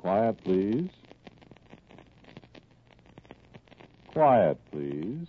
Quiet, please. Quiet, please.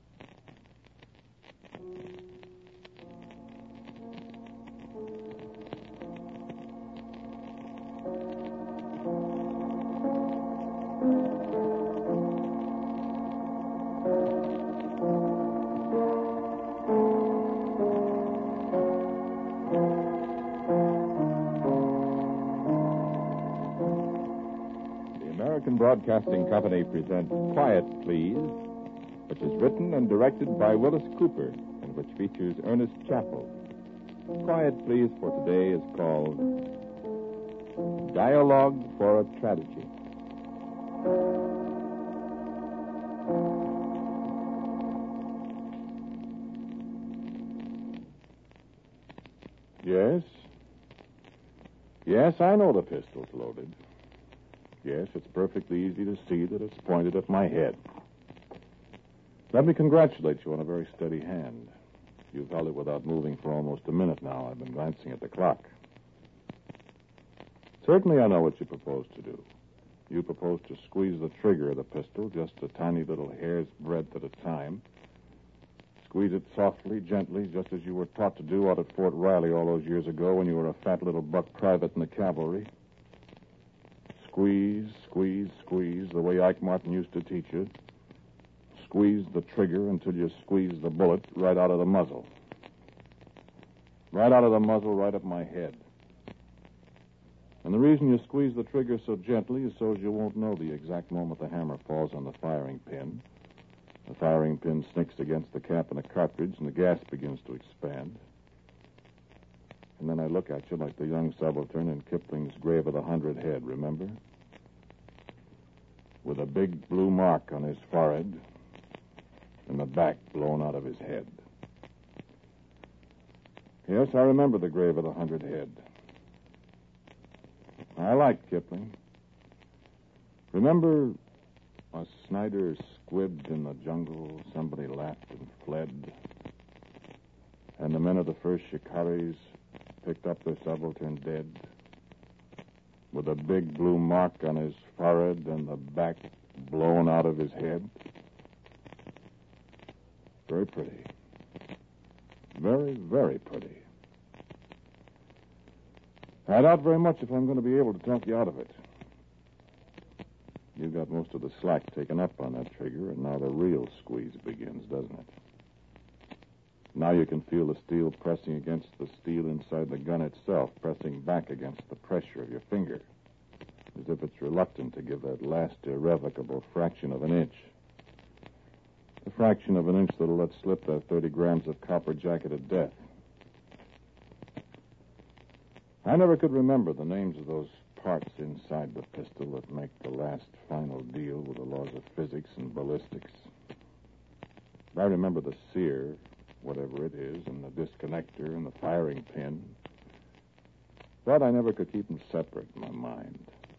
American Broadcasting Company presents Quiet, Please, which is written and directed by Willis Cooper and which features Ernest Chappell. Quiet, Please for today is called Dialogue for a Tragedy. Yes? Yes, I know the pistol's loaded. Yes, it's perfectly easy to see that it's pointed at my head. Let me congratulate you on a very steady hand. You've held it without moving for almost a minute now. I've been glancing at the clock. Certainly I know what you propose to do. You propose to squeeze the trigger of the pistol just a tiny little hair's breadth at a time. Squeeze it softly, gently, just as you were taught to do out at Fort Riley all those years ago when you were a fat little buck private in the cavalry. Squeeze, squeeze, squeeze, the way Ike Martin used to teach you. Squeeze the trigger until you squeeze the bullet right out of the muzzle. Right out of the muzzle, right up my head. And the reason you squeeze the trigger so gently is so as you won't know the exact moment the hammer falls on the firing pin. The firing pin snicks against the cap of the cartridge and the gas begins to expand. And then I look at you like the young subaltern in Kipling's Grave of the 100 Head, remember? With a big blue mark on his forehead and the back blown out of his head. Yes, I remember the Grave of the 100 Head. I liked Kipling. Remember a Snyder squibbed in the jungle, somebody laughed and fled, and the men of the first shikaris picked up their subaltern dead, with a big blue mark on his forehead and the back blown out of his head. Very pretty. Very, very pretty. I doubt very much if I'm going to be able to talk you out of it. You got most of the slack taken up on that trigger, and now the real squeeze begins, doesn't it? Now you can feel the steel pressing against the steel inside the gun itself, pressing back against the pressure of your finger, as if it's reluctant to give that last irrevocable fraction of an inch. The fraction of an inch that'll let slip that 30 grams of copper jacket of death. I never could remember the names of those parts inside the pistol that make the last final deal with the laws of physics and ballistics. I remember the sear, whatever it is, and the disconnector and the firing pin. But I never could keep them separate in my mind.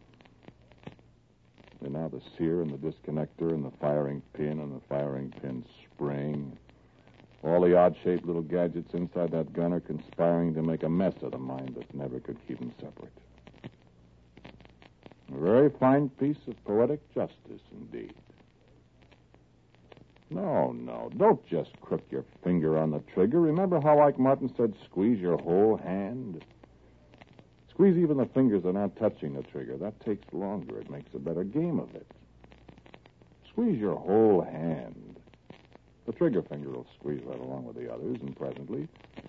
And now the sear and the disconnector and the firing pin and the firing pin spring. All the odd-shaped little gadgets inside that gun are conspiring to make a mess of the mind that never could keep them separate. A very fine piece of poetic justice, indeed. No, don't just crook your finger on the trigger. Remember how Ike Martin said squeeze your whole hand? Squeeze even the fingers that are not touching the trigger. That takes longer. It makes a better game of it. Squeeze your whole hand. The trigger finger will squeeze right along with the others, and presently,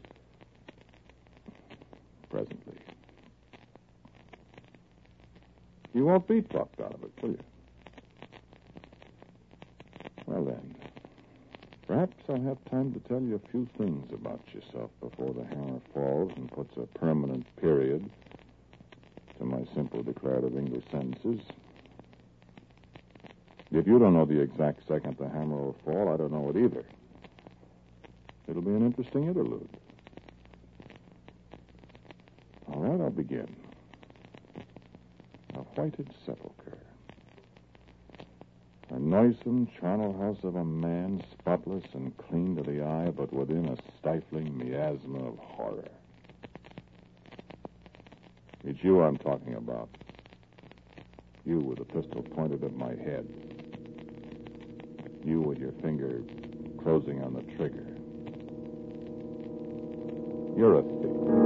you won't be talked out of it, will you? Well, then, perhaps I'll have time to tell you a few things about yourself before the hammer falls and puts a permanent period to my simple declarative English sentences. If you don't know the exact second the hammer will fall, I don't know it either. It'll be an interesting interlude. All right, I'll begin. A whited sepulcher. A noisome charnel house of a man, spotless and clean to the eye, but within a stifling miasma of horror. It's you I'm talking about. You with a pistol pointed at my head. You with your finger closing on the trigger. You're a thief.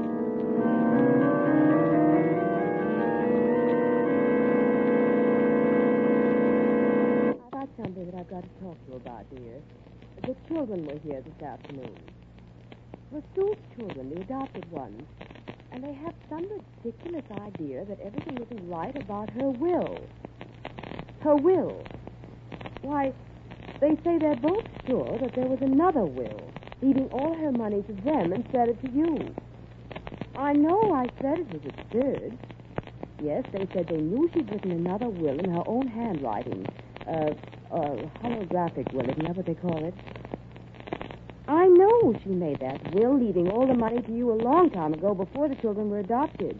I've got something that I've got to talk to you about, dear. The children were here this afternoon. Well, Sue's children, the adopted ones. And they have some ridiculous idea that everything isn't right about her will. Her will. Why, they say they're both sure that there was another will, leaving all her money to them instead of to you. I know I said it was absurd. Yes, they said they knew she'd written another will in her own handwriting. Holographic will, isn't that what they call it? I know she made that will, leaving all the money to you a long time ago before the children were adopted.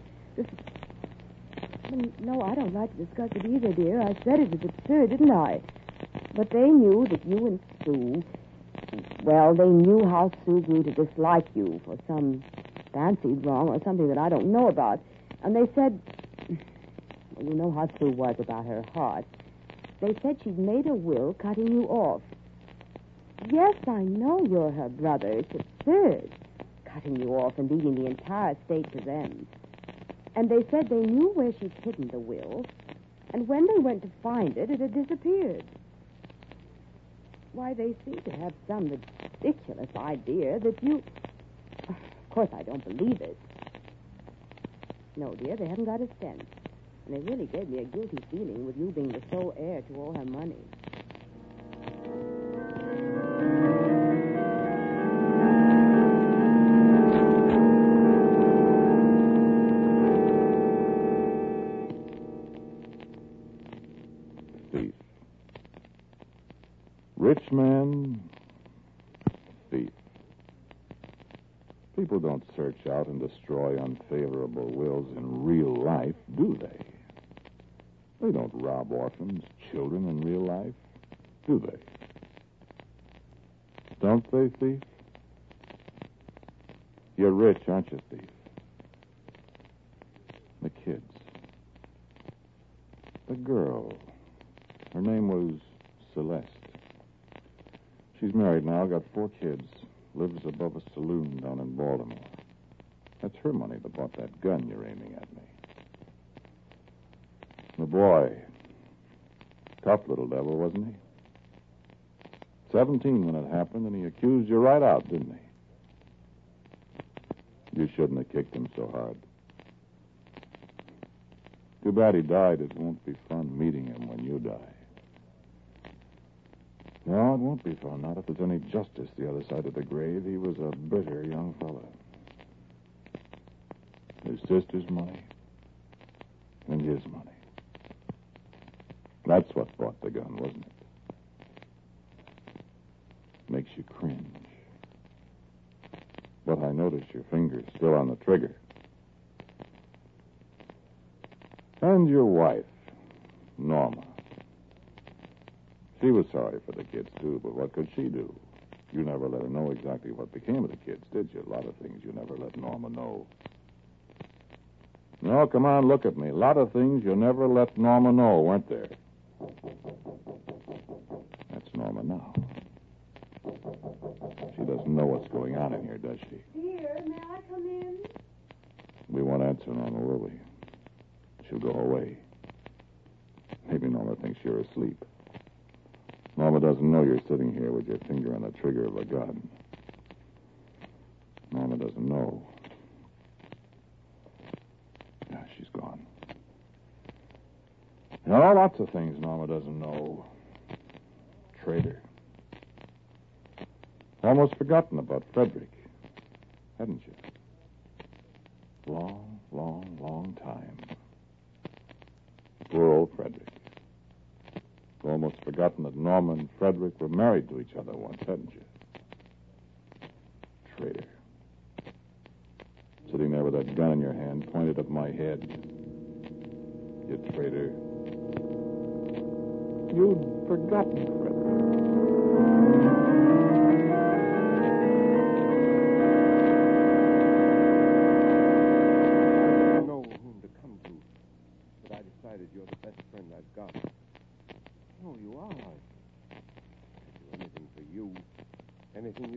No, I don't like to discuss it either, dear. I said it was absurd, didn't I? But they knew that you and Sue... Well, they knew how Sue grew to dislike you for some fancied wrong or something that I don't know about. And they said... Well, you know how Sue was about her heart. They said she'd made a will cutting you off. Yes, I know you're her brother. It's absurd, cutting you off and leaving the entire estate to them. And they said they knew where she'd hidden the will, and when they went to find it, it had disappeared. Why, they seem to have some ridiculous idea that you... Of course, I don't believe it. No, dear, they haven't got a cent. And they really gave me a guilty feeling with you being the sole heir to all her money. Thief. Rich man, thief. People don't search out and destroy unfavorable wills in real life, do they? They don't rob orphans, children in real life, do they? Don't they, thief? You're rich, aren't you, thief? The kids. The girl. Her name was Celeste. She's married now, got 4 kids, lives above a saloon down in Baltimore. That's her money that bought that gun you're aiming at me. The boy. Tough little devil, wasn't he? 17 when it happened, and he accused you right out, didn't he? You shouldn't have kicked him so hard. Too bad he died. It won't be fun meeting him when you die. No, it won't be fun, not if there's any justice the other side of the grave. He was a bitter young fella. His sister's money and his money. That's what bought the gun, wasn't it? Makes you cringe. But I noticed your finger's still on the trigger. And your wife, Norma. She was sorry for the kids, too, but what could she do? You never let her know exactly what became of the kids, did you? A lot of things you never let Norma know. No, come on, look at me. A lot of things you never let Norma know, weren't there? That's Norma now. She doesn't know what's going on in here, does she? Dear, may I come in? We won't answer Norma, will we? She'll go away. Maybe Norma thinks you're asleep. Norma doesn't know you're sitting here with your finger on the trigger of a gun. Norma doesn't know. Yeah, she's gone. No, lots of things Norma doesn't know. Traitor. Almost forgotten about Frederick, hadn't you? Long, long, long time. Poor old Frederick. Almost forgotten that Norma and Frederick were married to each other once, hadn't you? Traitor. Sitting there with that gun in your hand pointed at my head. You traitor. You'd forgotten Frederick. I don't know whom to come to, but I decided you're the best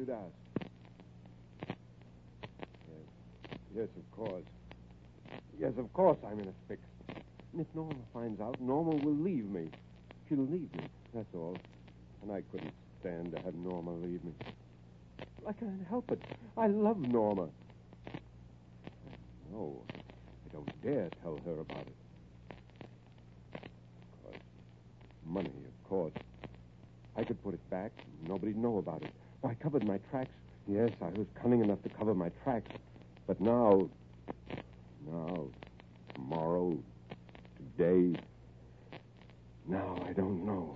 you'd ask. Yes, of course. Yes, of course I'm in a fix. And if Norma finds out, Norma will leave me. She'll leave me, that's all. And I couldn't stand to have Norma leave me. I can't help it. I love Norma. No, I don't dare tell her about it. Of course. Money, of course. I could put it back. Nobody'd know about it. Oh, I covered my tracks. Yes, I was cunning enough to cover my tracks. But now, tomorrow, today, now I don't know.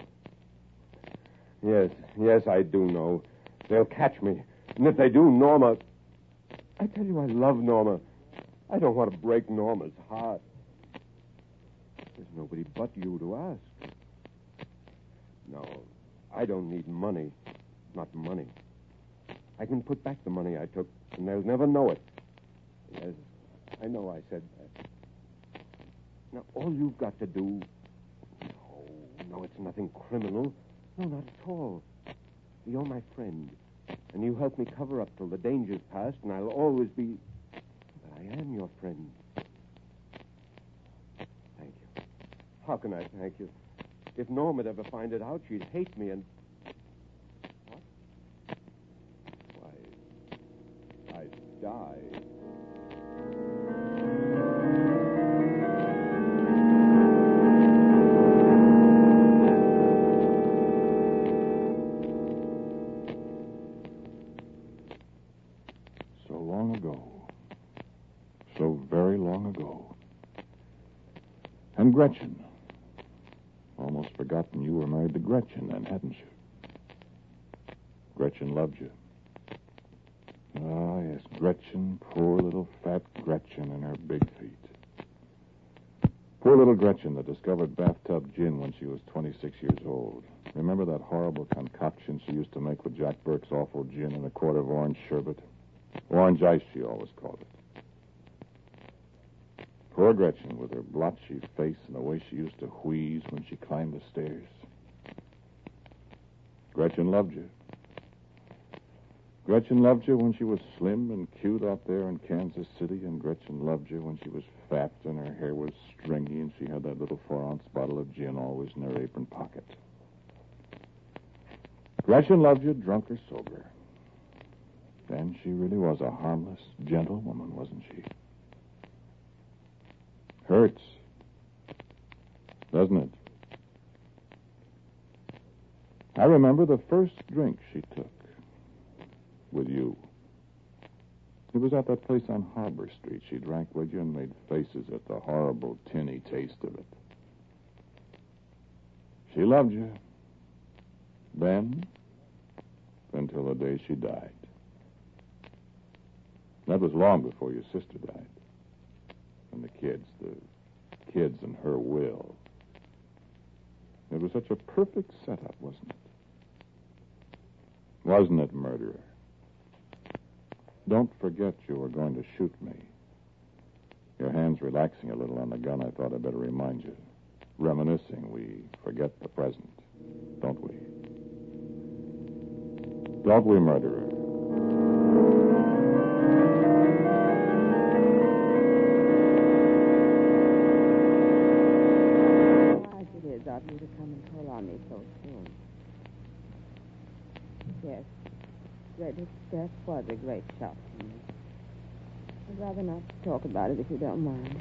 Yes, I do know. They'll catch me. And if they do, Norma... I tell you, I love Norma. I don't want to break Norma's heart. There's nobody but you to ask. No, I don't need money. Not money. I can put back the money I took, and they'll never know it. Yes, I know I said that. Now, all you've got to do... No, it's nothing criminal. No, not at all. You're my friend, and you help me cover up till the danger's past, and I'll always be... But I am your friend. Thank you. How can I thank you? If Norma'd ever find it out, she'd hate me and... What? Why, I'd die. So long ago. So very long ago. And Gretchen. Almost forgotten you were married to Gretchen then, hadn't you? Gretchen loved you. Ah, yes, Gretchen, poor little fat Gretchen and her big feet. Poor little Gretchen that discovered bathtub gin when she was 26 years old. Remember that horrible concoction she used to make with Jack Burke's awful gin and a quart of orange sherbet? Orange ice, she always called it. Poor Gretchen, with her blotchy face and the way she used to wheeze when she climbed the stairs. Gretchen loved you. Gretchen loved you when she was slim and cute out there in Kansas City, and Gretchen loved you when she was fat and her hair was stringy and she had that little 4-ounce bottle of gin always in her apron pocket. Gretchen loved you, drunk or sober. And she really was a harmless, gentle woman, wasn't she? Hurts, doesn't it? I remember the first drink she took with you. It was at that place on Harbor Street. She drank with you and made faces at the horrible, tinny taste of it. She loved you. Then, until the day she died. That was long before your sister died. And the kids and her will. It was such a perfect setup, wasn't it? Wasn't it, murderer? Don't forget you were going to shoot me. Your hand's relaxing a little on the gun. I thought I'd better remind you. Reminiscing, we forget the present, don't we? Don't we, murderer? Of you to come and call on me so soon. Yes, Frederick's death was a great shock to me. I'd rather not talk about it if you don't mind.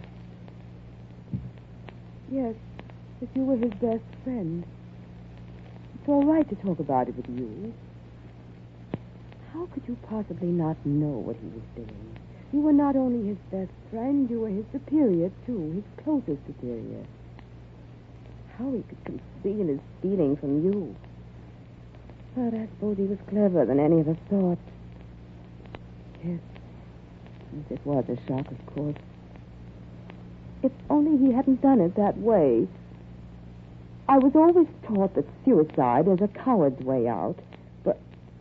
Yes, if you were his best friend. It's all right to talk about it with you. How could you possibly not know what he was doing? You were not only his best friend, you were his superior, too, his closest superior. How he could conceal his stealing from you. But I suppose he was cleverer than any of us thought. Yes, it was a shock, of course. If only he hadn't done it that way. I was always taught that suicide is a coward's way out, but...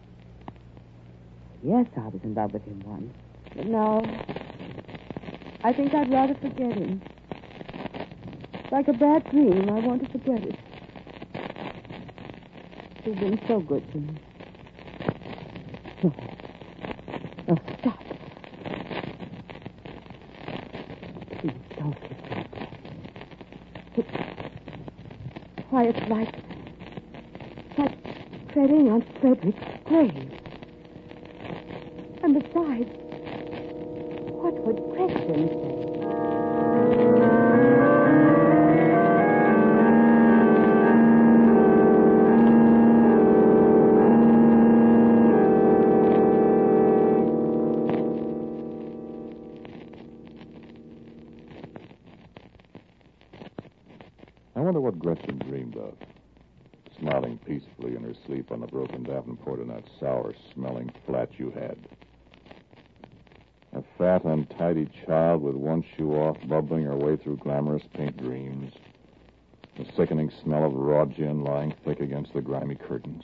Yes, I was in love with him once. But now, I think I'd rather forget him. Like a bad dream, I want to forget it. You've been so good to me. No. No, stop. Please don't kiss me. Why, it's like treading on Frederick's grave. And besides, what would Gretchen say? I wonder what Gretchen dreamed of. Smiling peacefully in her sleep on the broken davenport in that sour-smelling flat you had. A fat, untidy child with one shoe off, bubbling her way through glamorous pink dreams. The sickening smell of raw gin lying thick against the grimy curtains.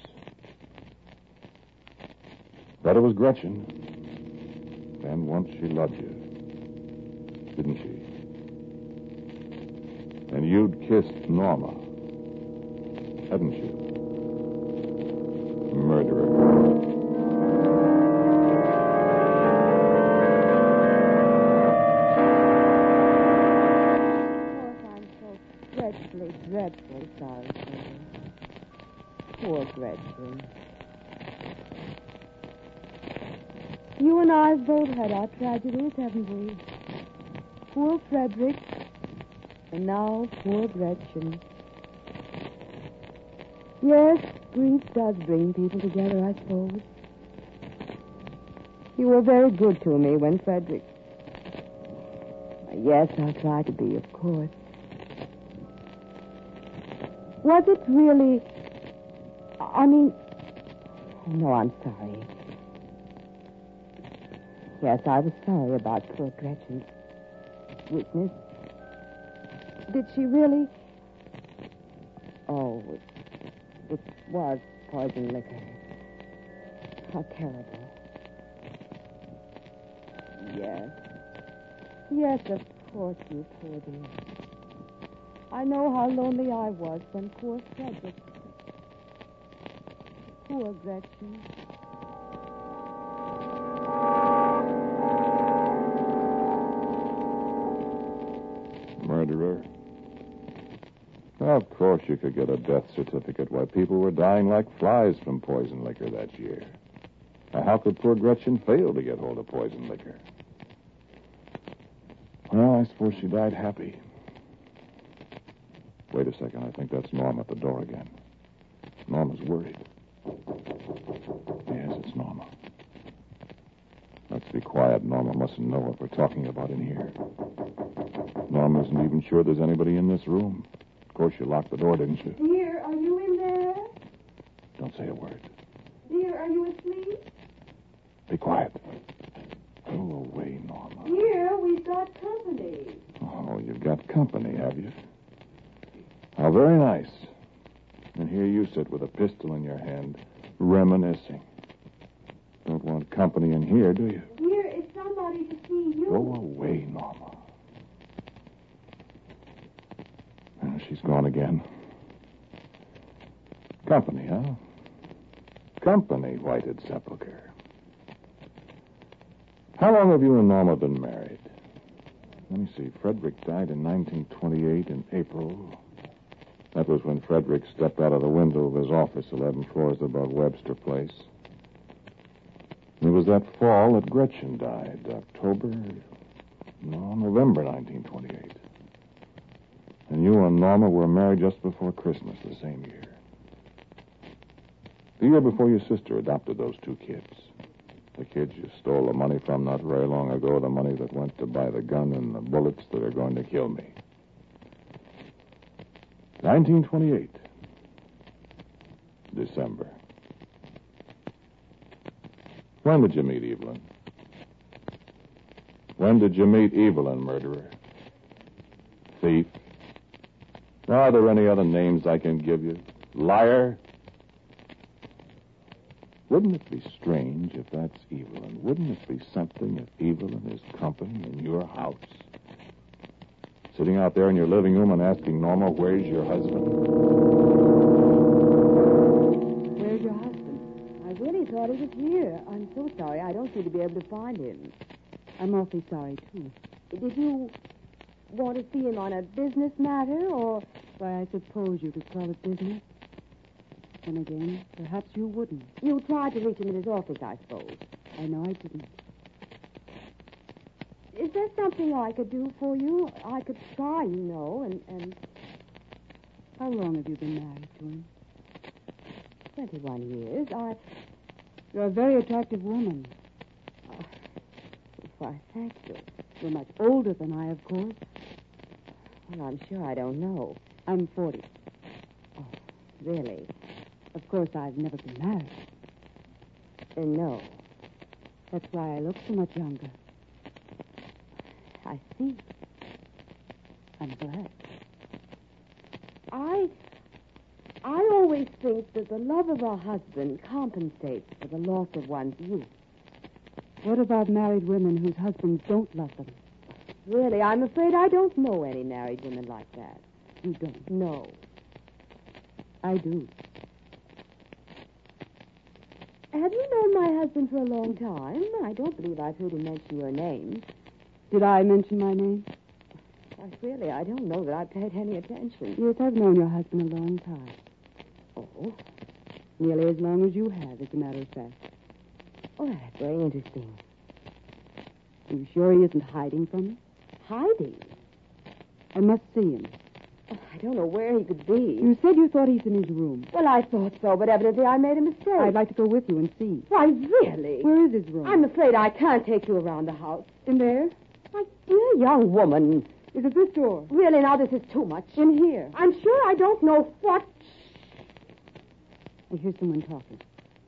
But it was Gretchen. And once she loved you. Didn't she? And you'd kissed Norma. Hadn't you? Murderer. Dreadfully sorry for her. Poor Gretchen. You and I have both had our tragedies, haven't we? Poor Frederick, and now poor Gretchen. Yes, grief does bring people together, I suppose. You were very good to me when Frederick... Yes, I'll try to be, of course. Was it really... No, I'm sorry. Yes, I was sorry about poor Gretchen's weakness. Did she really... Oh, it was poison liquor. How terrible. Yes. Yes, of course, you poor dear. I know how lonely I was when poor Frederick... Poor Gretchen. Murderer. Of course you could get a death certificate while people were dying like flies from poison liquor that year. Now, how could poor Gretchen fail to get hold of poison liquor? Well, I suppose she died happy. Wait a second. I think that's Norma at the door again. Norma's worried. Yes, it's Norma. Let's be quiet. Norma mustn't know what we're talking about in here. Norma isn't even sure there's anybody in this room. Of course, you locked the door, didn't you? Dear, are you in there? Don't say a word. Dear, are you asleep? Be quiet. Go away, Norma. Dear, we've got company. Oh, you've got company, have you? How very nice. And here you sit with a pistol in your hand, reminiscing. Don't want company in here, do you? Dear, it's somebody to see you. Go away, Norma. She's gone again. Company, huh? Company, Whited Sepulchre. How long have you and Norma been married? Let me see. Frederick died in 1928 in April. That was when Frederick stepped out of the window of his office 11 floors above Webster Place. It was that fall that Gretchen died. November 1928. And you and Norma were married just before Christmas the same year. The year before your sister adopted those two kids. The kids you stole the money from not very long ago, the money that went to buy the gun and the bullets that are going to kill me. 1928. December. When did you meet Evelyn? When did you meet Evelyn, murderer? Thief? Are there any other names I can give you? Liar? Wouldn't it be strange if that's Evelyn? Wouldn't it be something if Evelyn is company in your house? Sitting out there in your living room and asking Norma, where's your husband? Where's your husband? I really thought thought he was here. I'm so sorry. I don't seem to be able to find him. I'm awfully sorry, too. Did you want to see him on a business matter, or... Why, I suppose you could call it business. Then again, perhaps you wouldn't. You tried to reach him in his office, I suppose. I know I didn't. Is there something I could do for you? I could try, you know, and... How long have you been married to him? 21 years. You're a very attractive woman. Why, thank you. You're much older than I, of course. Well, I'm sure I don't know. I'm 40. Oh, really? Of course, I've never been married. No. That's why I look so much younger. I see. I'm glad. I always think that the love of a husband compensates for the loss of one's youth. What about married women whose husbands don't love them? Really, I'm afraid I don't know any married women like that. You don't? No. I do. Have you known my husband for a long time? I don't believe I've heard him mention your name. Did I mention my name? Really, I don't know that I paid any attention. Yes, I've known your husband a long time. Oh? Nearly as long as you have, as a matter of fact. Oh, that's very interesting. Are you sure he isn't hiding from me? Hiding? I must see him. Oh, I don't know where he could be. You said you thought he's in his room. Well, I thought so, but evidently I made a mistake. I'd like to go with you and see. Why, really? Where is his room? I'm afraid I can't take you around the house. In there? My dear young woman. Is it this door? Really, now this is too much. In here. I'm sure I don't know what... I hear someone talking.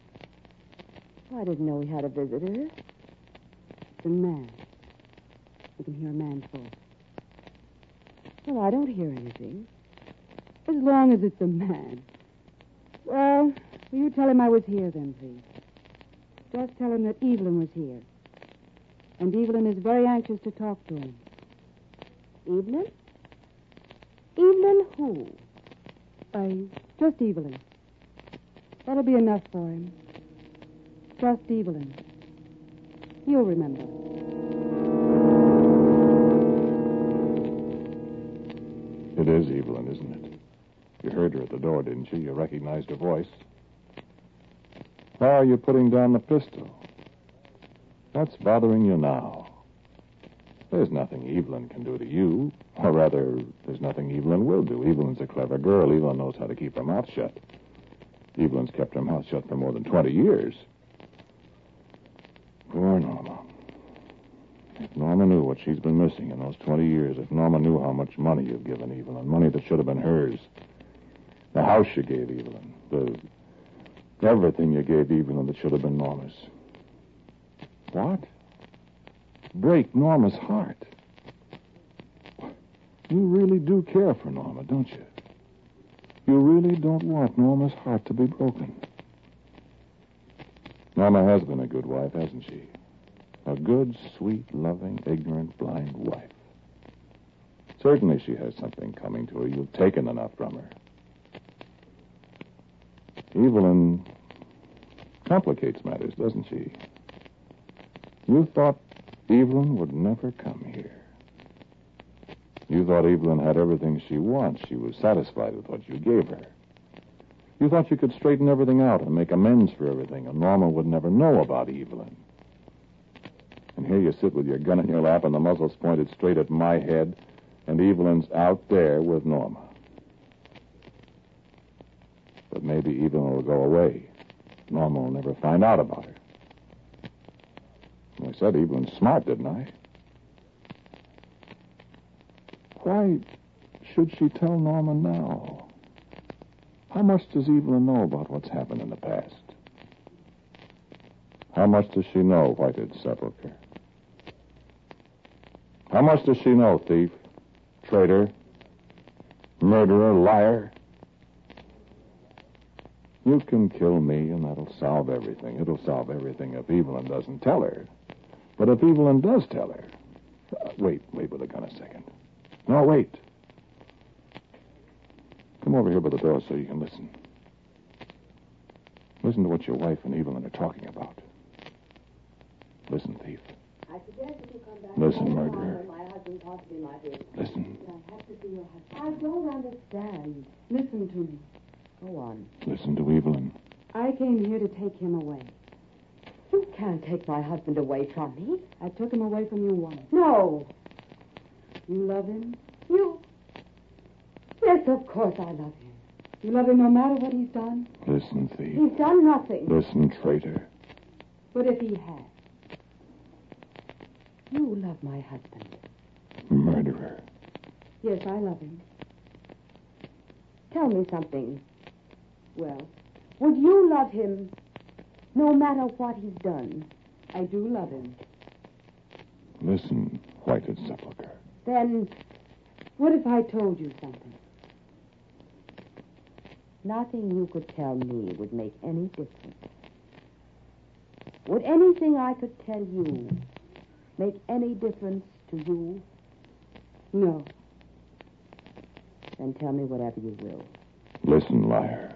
I didn't know we had a visitor. It's a man. I can hear a man's voice. Well, I don't hear anything. As long as it's a man. Well, will you tell him I was here then, please? Just tell him that Evelyn was here. And Evelyn is very anxious to talk to him. Evelyn? Evelyn who? Just Evelyn. That'll be enough for him. Just Evelyn. You'll remember. It is Evelyn, isn't it? You heard her at the door, didn't you? You recognized her voice. Why are you putting down the pistol? What's bothering you now? There's nothing Evelyn can do to you. Or rather, there's nothing Evelyn will do. Evelyn's a clever girl. Evelyn knows how to keep her mouth shut. Evelyn's kept her mouth shut for more than 20 years. Poor Norma. If Norma knew what she's been missing in those 20 years, if Norma knew how much money you've given Evelyn, money that should have been hers, the house you gave Evelyn, everything you gave Evelyn that should have been Norma's. What? Break Norma's heart. You really do care for Norma, don't you? You really don't want Norma's heart to be broken. Norma has been a good wife, hasn't she? A good, sweet, loving, ignorant, blind wife. Certainly she has something coming to her. You've taken enough from her. Evelyn complicates matters, doesn't she? You thought Evelyn would never come here. You thought Evelyn had everything she wants. She was satisfied with what you gave her. You thought you could straighten everything out and make amends for everything, and Norma would never know about Evelyn. And here you sit with your gun in your lap and the muzzle's pointed straight at my head, and Evelyn's out there with Norma. But maybe Evelyn will go away. Norma will never find out about her. I said Evelyn's smart, didn't I? Why should she tell Norma now? How much does Evelyn know about what's happened in the past? How much does she know, Whited Sepulchre? How much does she know, thief, traitor, murderer, liar? You can kill me, and that'll solve everything. It'll solve everything if Evelyn doesn't tell her. But if Evelyn does tell her... Wait with the gun a second. No, wait. Come over here by the door so you can listen. Listen to what your wife and Evelyn are talking about. Listen, thief. I suggest that you come back. Listen, murderer. My husband possibly might be. Listen. I have to see your husband. I don't understand. Listen to me. Go on. Listen to Evelyn. I came here to take him away. You can't take my husband away from me. I took him away from you once. No. You love him? You. Yes, of course I love him. You love him no matter what he's done? Listen, thief. He's done nothing. Listen, traitor. But if he has? You love my husband. Murderer. Yes, I love him. Tell me something. Well, Would you love him no matter what he's done? I do love him. Listen, whited sepulchre. Then What if I told you something? nothing you could tell me would make any difference. Would anything I could tell you make any difference to you? No. Then tell me whatever you will. Listen, liar.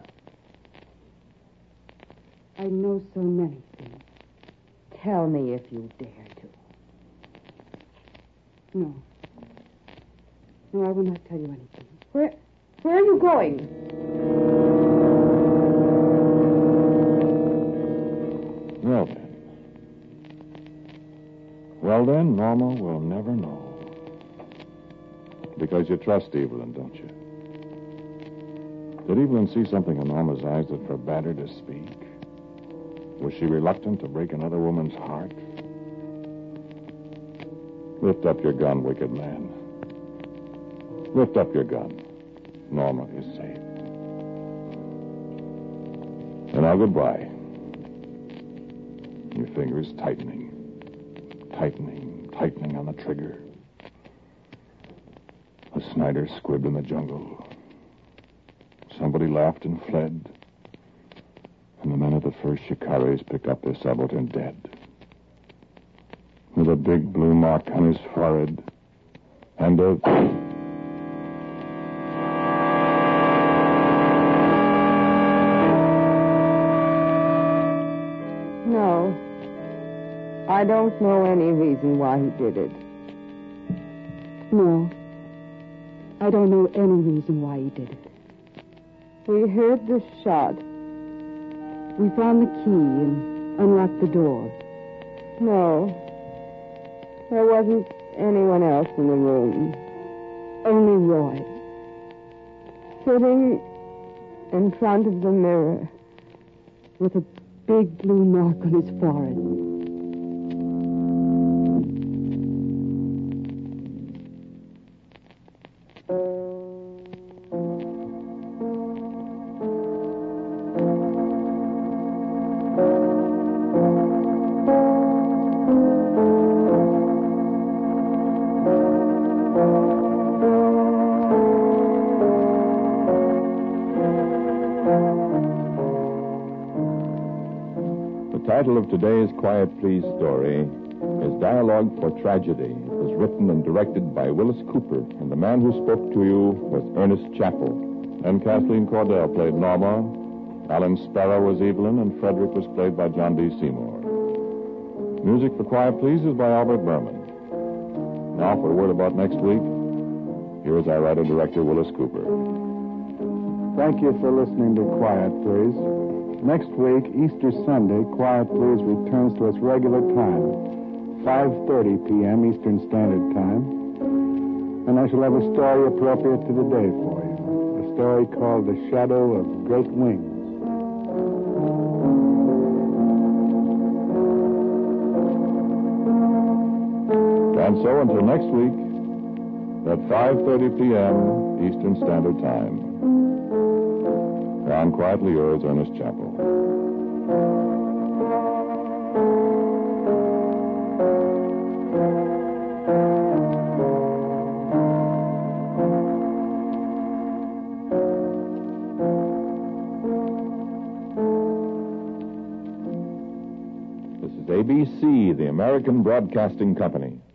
I know so many things. Tell me if you dare to. No. No, I will not tell you anything. Where are you going? Well then, Norma will never know. Because you trust Evelyn, don't you? Did Evelyn see something in Norma's eyes that forbade her to speak? Was she reluctant to break another woman's heart? Lift up your gun, wicked man. Lift up your gun. Norma is saved. And now goodbye. Your fingers tightening on the trigger. A Snyder squibbed in the jungle. Somebody laughed and fled. And the men of the first Shikaris picked up their subaltern dead. With a big blue mark on his forehead. And a... No. I don't know any reason why he did it. No. I don't know any reason why he did it. We heard the shot. We found the key and unlocked the door. No. There wasn't anyone else in the room. Only Roy. Sitting in front of the mirror. With a big blue mark on his forehead. The title of today's Quiet Please story is Dialogue for Tragedy. It was written and directed by Willis Cooper, and the man who spoke to you was Ernest Chappell. And Kathleen Cordell played Norma. Alan Sparrow was Evelyn, and Frederick was played by John B. Seymour. Music for Quiet Please is by Albert Berman. Now for a word about next week, here is our writer-director, Willis Cooper. Thank you for listening to Quiet Please. Next week, Easter Sunday, Quiet Please returns to its regular time, 5:30 p.m. Eastern Standard Time. And I shall have a story appropriate to the day for you. A story called The Shadow of Great Wings. And so until next week, at 5:30 p.m. Eastern Standard Time. I'm quietly yours, Ernest Chappell. This is ABC, the American Broadcasting Company.